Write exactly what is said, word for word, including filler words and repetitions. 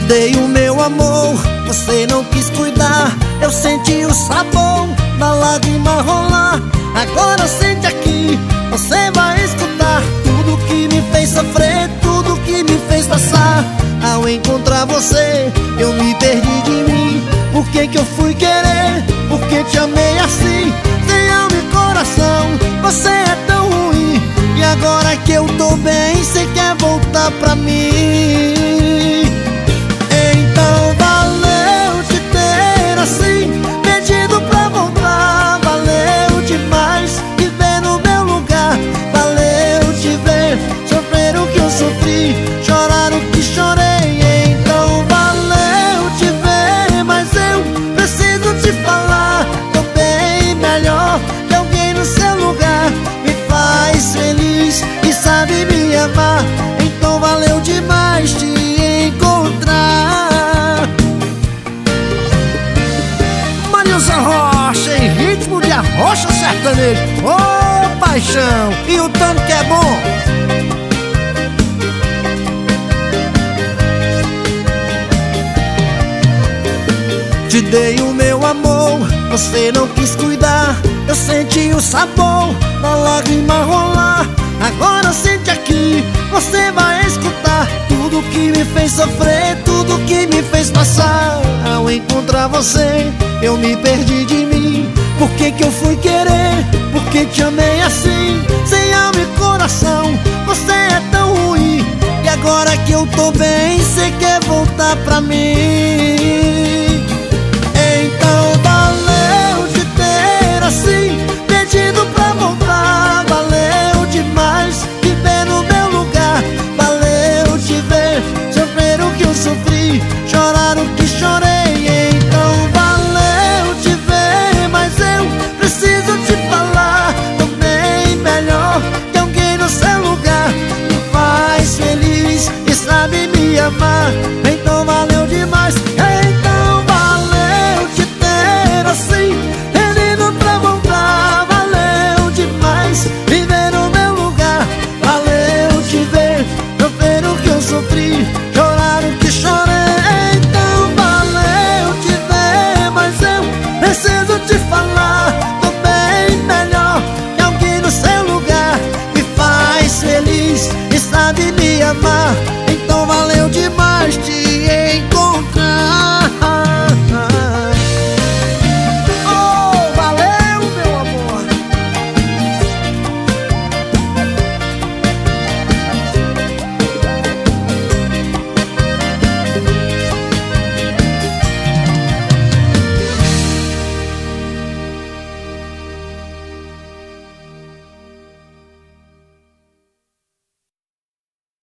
dei o meu amor, você não quis cuidar. Eu senti o sabor da lágrima rolar. Agora sente aqui, você vai escutar tudo que me fez sofrer, tudo que me fez passar. Ao encontrar você, eu me perdi de mim. Por que que eu fui querer? Por que te amei assim? Sem alma e coração, você é tão ruim. E agora que eu tô bem, cê quer voltar pra mim. Então valeu te ter assim, pedido pra voltar. Valeu demais viver no meu lugar. Valeu te ver sofrer o que eu sofri, chorar o que chorei. Então valeu te ver, mas eu preciso te falar. Tô bem melhor que alguém no seu lugar. Me faz feliz e sabe me amar. Então valeu demais te encontrar. Marilson Rocha em ritmo de arrocha sertanejo. Ô oh, paixão, e o tanto que é bom. Te dei o meu amor, você não quis cuidar. Eu senti o sabor da lágrima rolar. Agora sente aqui, você vai escutar tudo que me fez sofrer, tudo que me fez passar. Ao encontrar você, eu me perdi de mim. Por que que eu fui querer? Por que te amei assim? Sem alma e coração, você é tão ruim. E agora que eu tô bem, cê quer voltar pra mim. Então valeu te ter assim, pedido pra voltar. Valeu demais viver no meu lugar. Valeu te ver sofrer o que eu sofri, chorar o que chorei.